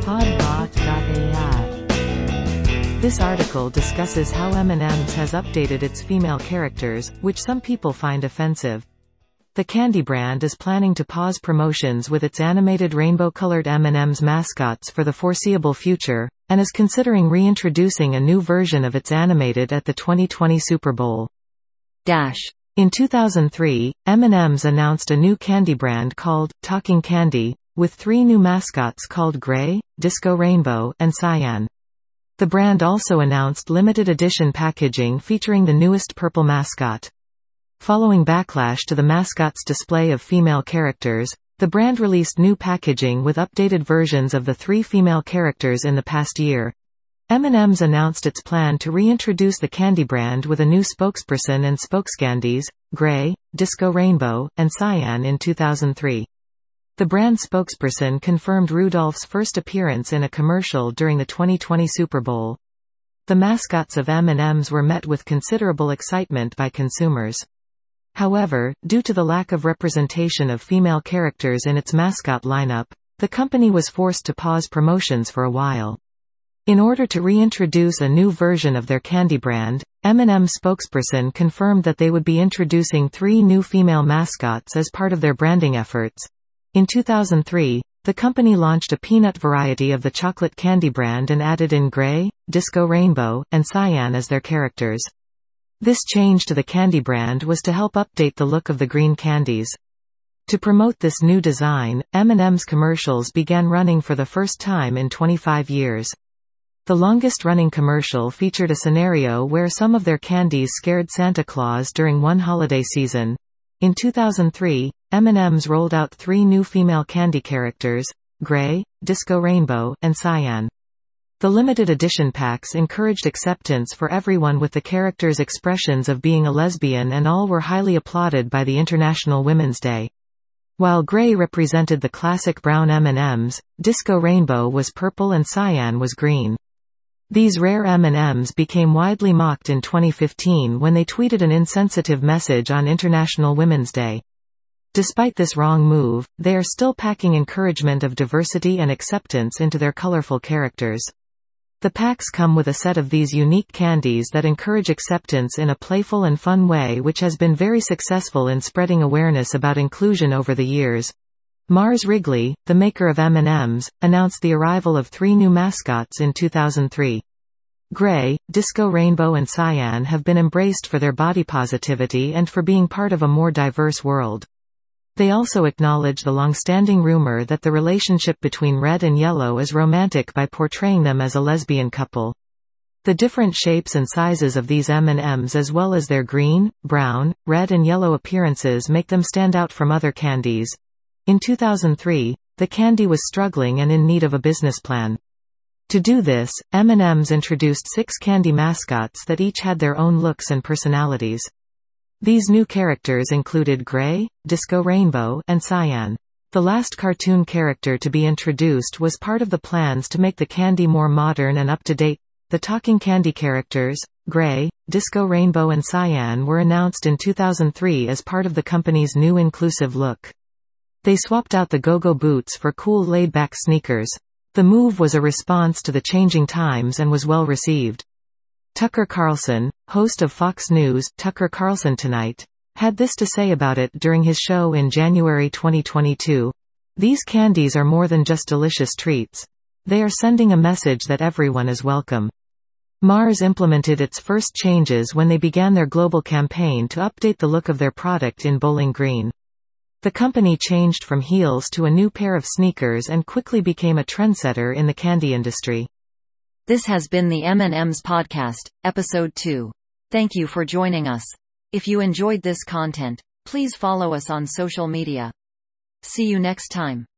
Podbot.ai. This article discusses how M&M's has updated its female characters, which some people find offensive. The candy brand is planning to pause promotions with its animated rainbow-colored M&M's mascots for the foreseeable future, and is considering reintroducing a new version of its animated at the 2020 Super Bowl. In 2003, M&M's announced a new candy brand called Talking Candy, with 3 new mascots called Gray, Disco Rainbow, and Cyan. The brand also announced limited edition packaging featuring the newest purple mascot. Following backlash to the mascot's display of female characters, the brand released new packaging with updated versions of the 3 female characters in the past year. M&M's announced its plan to reintroduce the candy brand with a new spokesperson and spokescandies, Gray, Disco Rainbow, and Cyan in 2003. The brand spokesperson confirmed Rudolph's first appearance in a commercial during the 2020 Super Bowl. The mascots of M&M's were met with considerable excitement by consumers. However, due to the lack of representation of female characters in its mascot lineup, the company was forced to pause promotions for a while. In order to reintroduce a new version of their candy brand, M&M's spokesperson confirmed that they would be introducing 3 new female mascots as part of their branding efforts. In 2003, the company launched a peanut variety of the chocolate candy brand and added in Gray, Disco Rainbow, and Cyan as their characters. This change to the candy brand was to help update the look of the green candies. To promote this new design, M&M's commercials began running for the first time in 25 years. The longest-running commercial featured a scenario where some of their candies scared Santa Claus during one holiday season. In 2003, M&M's rolled out 3 new female candy characters, Gray, Disco Rainbow, and Cyan. The limited edition packs encouraged acceptance for everyone with the characters' expressions of being a lesbian, and all were highly applauded by the International Women's Day. While Gray represented the classic brown M&M's, Disco Rainbow was purple and Cyan was green. These rare M&M's became widely mocked in 2015 when they tweeted an insensitive message on International Women's Day. Despite this wrong move, they are still packing encouragement of diversity and acceptance into their colorful characters. The packs come with a set of these unique candies that encourage acceptance in a playful and fun way, which has been very successful in spreading awareness about inclusion over the years. Mars Wrigley, the maker of M&M's, announced the arrival of 3 new mascots in 2003. Gray, Disco Rainbow, and Cyan have been embraced for their body positivity and for being part of a more diverse world. They also acknowledge the long-standing rumor that the relationship between Red and Yellow is romantic by portraying them as a lesbian couple. The different shapes and sizes of these M&M's, as well as their green, brown, red and yellow appearances, make them stand out from other candies. In 2003, the candy was struggling and in need of a business plan. To do this, M&M's introduced 6 candy mascots that each had their own looks and personalities. These new characters included Gray, Disco Rainbow, and Cyan. The last cartoon character to be introduced was part of the plans to make the candy more modern and up-to-date. The talking candy characters, Gray, Disco Rainbow and Cyan, were announced in 2003 as part of the company's new inclusive look. They swapped out the go-go boots for cool laid-back sneakers. The move was a response to the changing times and was well received. Tucker Carlson, host of Fox News' Tucker Carlson Tonight, had this to say about it during his show in January 2022. "These candies are more than just delicious treats. They are sending a message that everyone is welcome." Mars implemented its first changes when they began their global campaign to update the look of their product in Bowling Green. The company changed from heels to a new pair of sneakers and quickly became a trendsetter in the candy industry. This has been the M&M's Podcast, Episode 2. Thank you for joining us. If you enjoyed this content, please follow us on social media. See you next time.